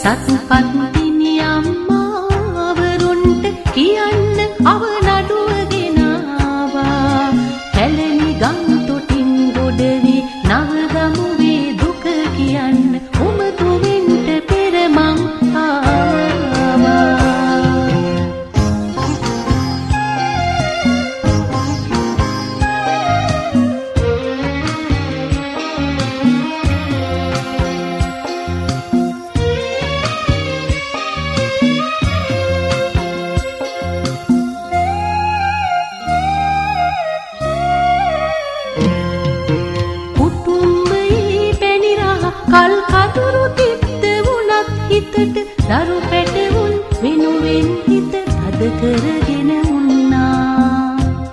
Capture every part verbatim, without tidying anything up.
සත්පත් දිනි අම්මාවරුන්ට කියන්න අව නඩුව ගෙනාවා. පැලණි ගම් තොටින් ගොඩවි නවගමුවේ දුක කියන්න උමතු වෙන්ට පෙර මං ආවා. කල් කතුරු තිත්ත වුණත් හිතට දරු පැටවුන් වෙනුවෙන් හිත තද කරගෙන උන්නා.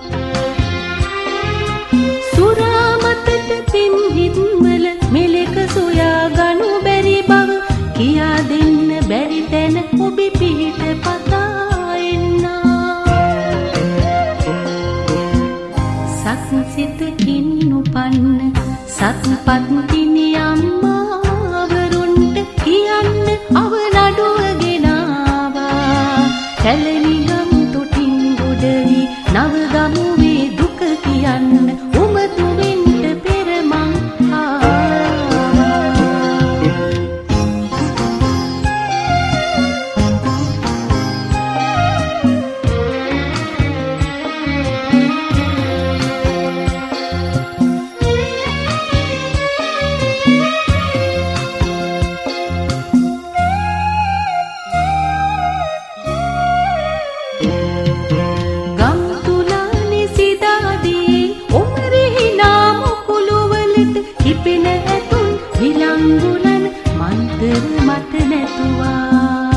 සුරාමතට පින් හිත්වල මෙලෙක සොයා ගනු බැරි බව කියා දෙන්න බැරි තැන ඔබි පිහිට පතා එන්නා. සත්සිතකින් උපන්න සත්පත් දිනි අම්මාවරුන්ට කියන්න අව නඩුව ගෙනාවා. පැලණි ගම් තොටින් ගොඩවි නවගමුවේ දුක කියන්න උමතු වෙන්ට පෙර මං ආවා. හිපෙන ඇතුන් විලංගුලන මන්තර මත නැතුවා.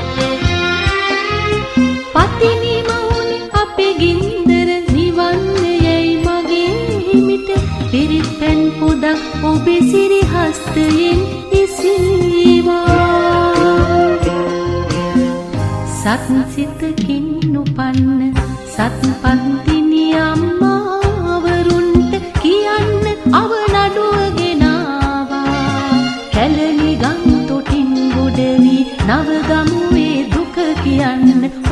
පතිනි මවුනි අපේ ගින්දර නිවන්නේයි මගේ හිමිට පිරිත් පැන් පොදක් ඔබේ සිරි හස්තයෙන් ඉසීවා. සත්සිතකින් උපන්න සත්පත් දිනි අම්මාවරුන්ට කියන්න අව නඩුව ගෙනාවා. පැලණි ගම් තොටින් ගොඩවි නවගමුවේ දුක කියන්න